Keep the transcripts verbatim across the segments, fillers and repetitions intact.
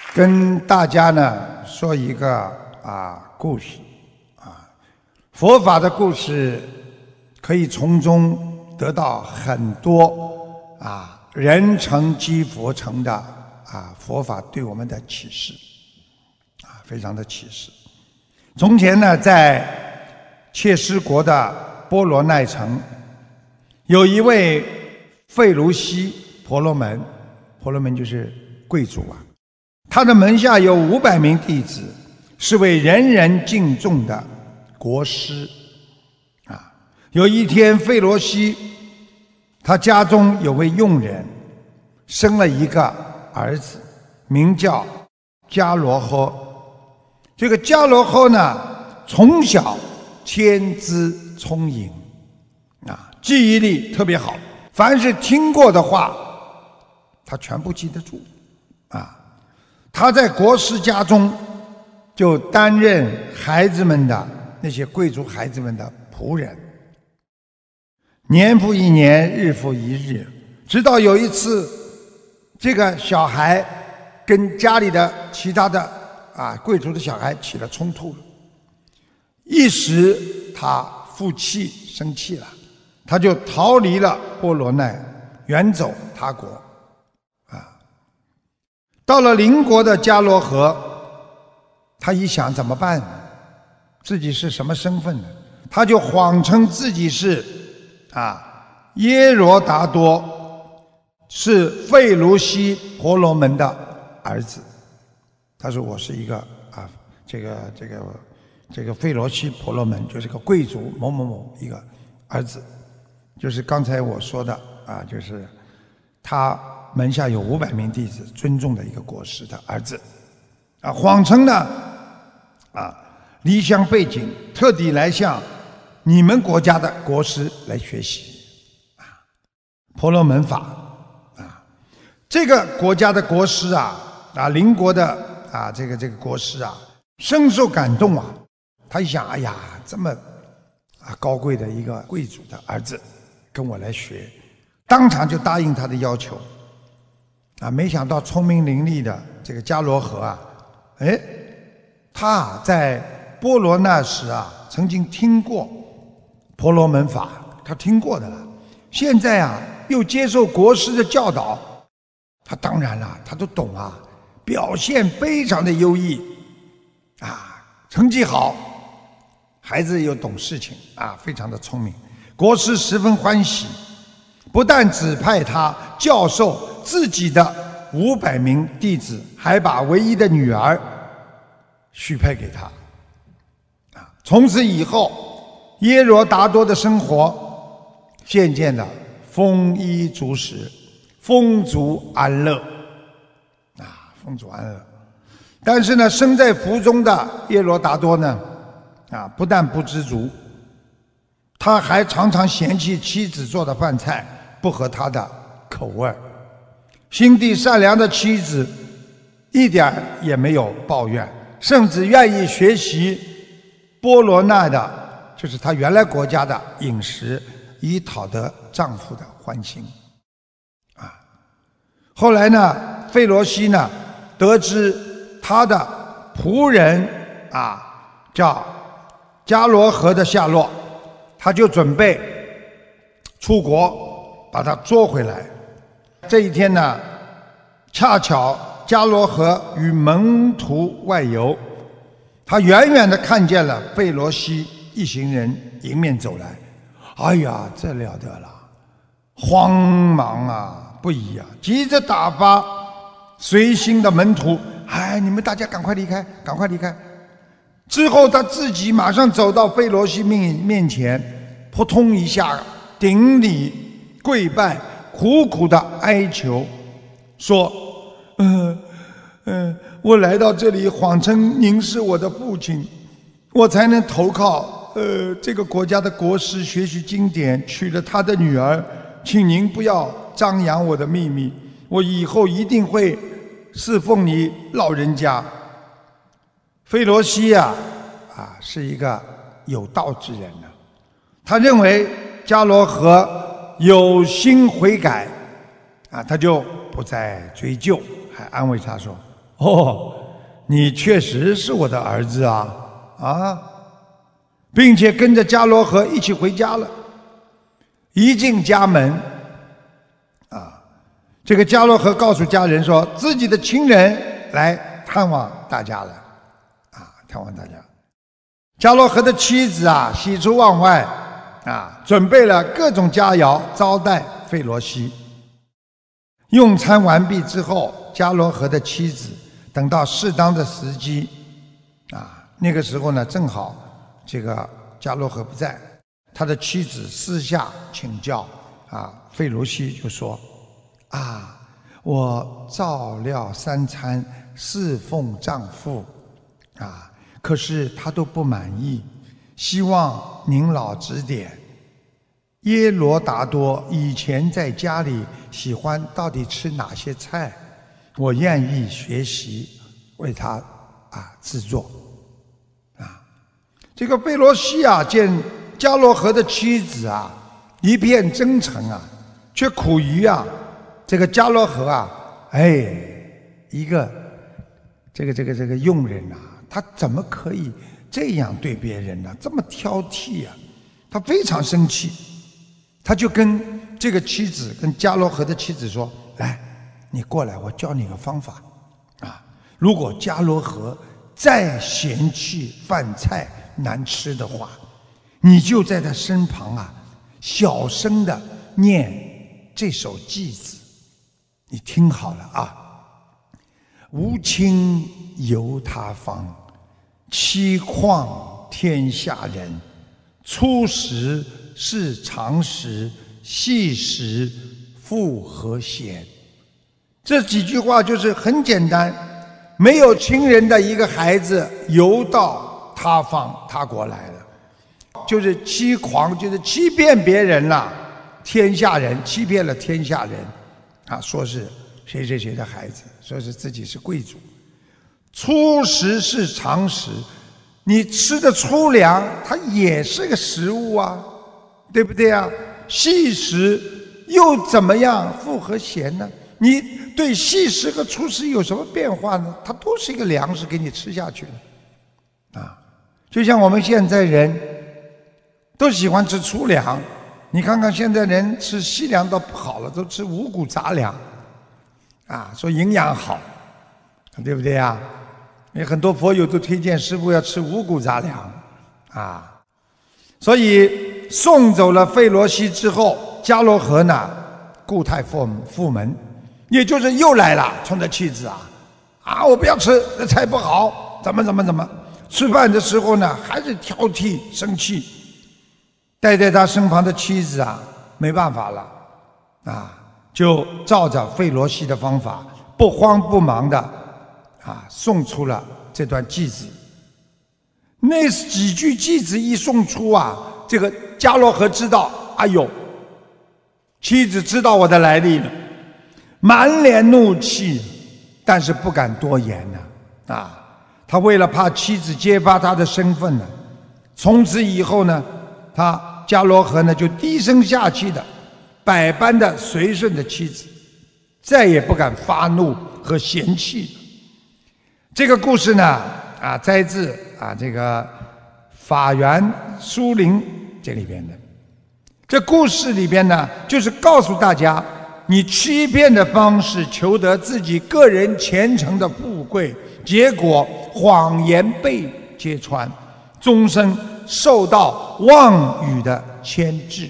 跟大家呢说一个啊故事啊，佛法的故事可以从中得到很多啊人成即佛成的啊佛法对我们的启示啊，非常的启示。从前呢，在切师国的波罗奈城，有一位费卢西婆罗门，婆罗门就是贵族啊。他的门下有五百名弟子，是位人人敬重的国师啊。有一天，费罗西他家中有位佣人，生了一个儿子，名叫迦罗诃。这个迦罗诃呢，从小天资聪颖啊，记忆力特别好，凡是听过的话，他全部记得住啊。他在国师家中就担任孩子们的那些贵族孩子们的仆人，年复一年，日复一日，直到有一次，这个小孩跟家里的其他的啊贵族的小孩起了冲突了，一时他负气生气了，他就逃离了波罗奈，远走他国。到了邻国的迦罗河，他一想怎么办？自己是什么身份呢？他就谎称自己是啊耶罗达多，是费卢西婆罗门的儿子。他说我是一个啊这个这个这个费罗西婆罗门，就是个贵族某某某一个儿子，就是刚才我说的啊，就是他门下有五百名弟子，尊重的一个国师的儿子，啊，谎称呢，啊，离乡背井，特地来向你们国家的国师来学习，啊，婆罗门法，啊，这个国家的国师啊，啊，邻国的啊，这个这个国师啊，深受感动啊，他一想，哎呀，这么啊高贵的一个贵族的儿子，跟我来学，当场就答应他的要求。啊，没想到聪明伶俐的这个迦罗河啊，哎，他在波罗那时啊，曾经听过婆罗门法，他听过的了。现在啊，又接受国师的教导，他当然了，他都懂啊，表现非常的优异，啊，成绩好，孩子又懂事情啊，非常的聪明。国师十分欢喜，不但指派他教授自己的五百名弟子，还把唯一的女儿许配给他。啊，从此以后，耶罗达多的生活渐渐的丰衣足食，丰足安乐。啊，丰足安乐。但是呢，身在福中的耶罗达多呢，啊，不但不知足，他还常常嫌弃妻子做的饭菜不合他的口味。心地善良的妻子一点也没有抱怨，甚至愿意学习波罗那的，就是他原来国家的饮食，以讨得丈夫的欢心。啊，后来呢，费罗西呢，得知他的仆人啊叫迦罗河的下落，他就准备出国把他捉回来。这一天呢，恰巧迦罗河与门徒外游，他远远地看见了费罗西一行人迎面走来，哎呀，这了得了，慌忙啊不已啊，急着打发随行的门徒，哎，你们大家赶快离开，赶快离开。之后他自己马上走到费罗西面面前，扑通一下顶礼跪拜，苦苦的哀求，说：“嗯、呃、嗯、呃，我来到这里，谎称您是我的父亲，我才能投靠呃这个国家的国师学习经典，娶了他的女儿。请您不要张扬我的秘密，我以后一定会侍奉你老人家。”费罗西啊啊是一个有道之人呢、啊，他认为迦罗河有心悔改啊，他就不再追究，还安慰他说：“ 哦，你确实是我的儿子啊啊，并且跟着迦罗河一起回家了。一进家门啊，这个迦罗河告诉家人说自己的亲人来探望大家了啊，探望大家。迦罗河的妻子啊喜出望外啊，准备了各种佳肴招待费罗西。用餐完毕之后，迦罗河的妻子等到适当的时机啊，那个时候呢正好这个迦罗河不在，他的妻子私下请教啊，费罗西就说啊，我照料三餐侍奉丈夫啊，可是他都不满意，希望您老指点。耶罗达多以前在家里喜欢到底吃哪些菜，我愿意学习为他啊制作啊。这个费罗西啊见迦罗河的妻子啊一片真诚啊，却苦于啊这个迦罗河啊，哎，一个这个这个这个佣人啊，他怎么可以这样对别人呢？这么挑剔啊！他非常生气，他就跟这个妻子，跟迦罗河的妻子说：“来，你过来，我教你个方法啊！如果迦罗河再嫌弃饭菜难吃的话，你就在他身旁啊，小声的念这首偈子，你听好了啊。吾亲游他方，期况天下人。初时是常时，细时复何闲。”这几句话就是很简单，没有亲人的一个孩子游到他方他国来了，就是欺狂，就是欺骗别人了，天下人欺骗了天下人啊，说是谁谁谁的孩子，说是自己是贵族。初时是常时，你吃的粗粮它也是个食物啊，对不对啊？细食又怎么样复何闲呢？你对细食和粗食有什么变化呢？它都是一个粮食给你吃下去的啊。就像我们现在人都喜欢吃粗粮，你看看现在人吃细粮都不好了，都吃五谷杂粮啊，说营养好，对不对啊？有很多佛友都推荐师父要吃五谷杂粮啊。所以送走了费罗西之后，迦罗河呢故态复复门，也就是又来了，冲着妻子啊啊，我不要吃，这菜不好，怎么怎么怎么。吃饭的时候呢，还是挑剔生气。待在他身旁的妻子啊，没办法了啊，就照着费罗西的方法，不慌不忙的啊，送出了这段偈子。那几句偈子一送出啊，这个迦罗河知道，哎呦，妻子知道我的来历了，满脸怒气，但是不敢多言呢啊。啊他为了怕妻子揭发他的身份呢，从此以后呢，他迦罗河呢就低声下气的，百般的随顺着妻子，再也不敢发怒和嫌弃。这个故事呢，啊，摘自啊这个法源书林这里边的。这故事里边呢，就是告诉大家，你欺骗的方式求得自己个人前程的富贵，结果谎言被揭穿，终生受到妄语的牵制，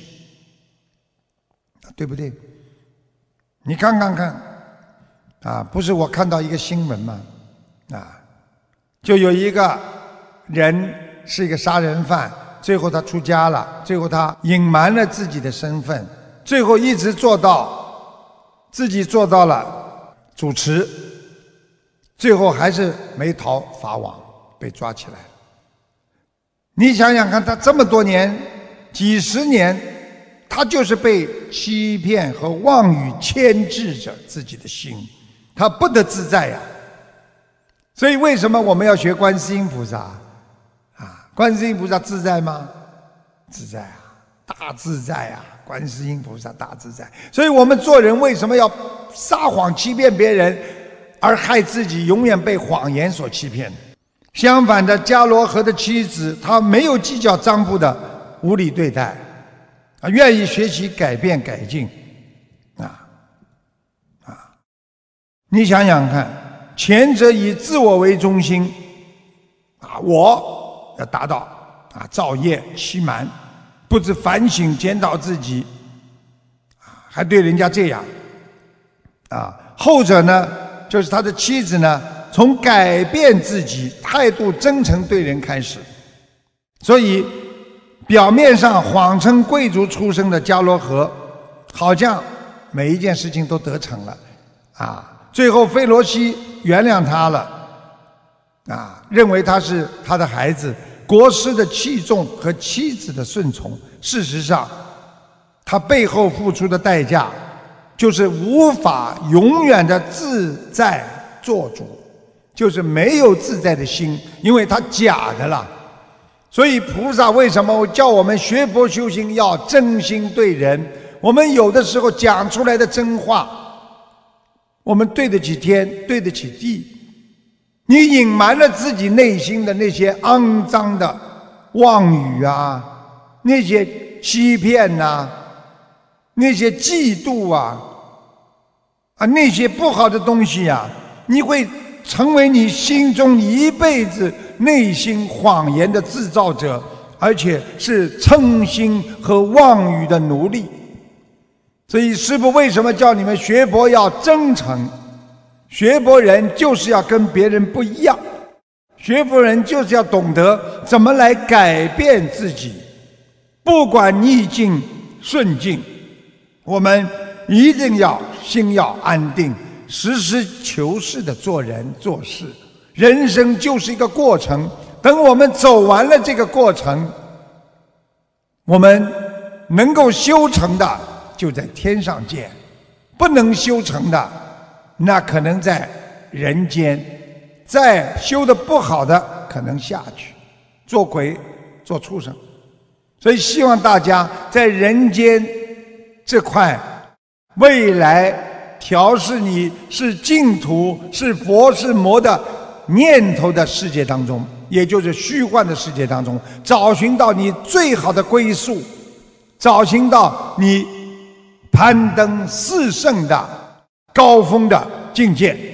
对不对？你看看看啊，不是我看到一个新闻吗？啊，就有一个人是一个杀人犯，最后他出家了，最后他隐瞒了自己的身份，最后一直做到自己做到了主持，最后还是没逃法网，被抓起来了。你想想看，他这么多年几十年，他就是被欺骗和妄语牵制着自己的心，他不得自在呀。所以为什么我们要学观世音菩萨啊？观世音菩萨自在吗？自在啊，大自在啊！观世音菩萨大自在。所以我们做人为什么要撒谎欺骗别人？ 而害自己永远被谎言所欺骗。相反的，迦罗河的妻子，她没有计较张布的无理对待，啊，愿意学习改变改进，啊啊！你想想看，前者以自我为中心，啊，我要达到啊造业欺瞒，不知反省检讨自己，啊，还对人家这样，啊，后者呢，就是他的妻子呢，从改变自己、态度真诚对人开始。所以表面上谎称贵族出身的迦罗河，好像每一件事情都得逞了，啊，最后菲罗西原谅他了，啊，认为他是他的孩子，国师的器重和妻子的顺从。事实上，他背后付出的代价，就是无法永远的自在做主，就是没有自在的心，因为他假的了。所以菩萨为什么叫我们学佛修行要真心对人？我们有的时候讲出来的真话，我们对得起天，对得起地。你隐瞒了自己内心的那些肮脏的妄语啊，那些欺骗呐，那些嫉妒啊，啊，那些不好的东西啊，你会成为你心中一辈子内心谎言的制造者，而且是嗔心和妄语的奴隶。所以师父为什么叫你们学佛要真诚？学佛人就是要跟别人不一样，学佛人就是要懂得怎么来改变自己，不管逆境顺境，我们一定要心要安定，实事求是的做人做事。人生就是一个过程，等我们走完了这个过程，我们能够修成的就在天上见，不能修成的那可能在人间，再修得不好的可能下去做鬼做畜生。所以希望大家在人间这块未来调试你是净土是佛是魔的念头的世界当中，也就是虚幻的世界当中，找寻到你最好的归宿，找寻到你攀登四圣的高峰的境界。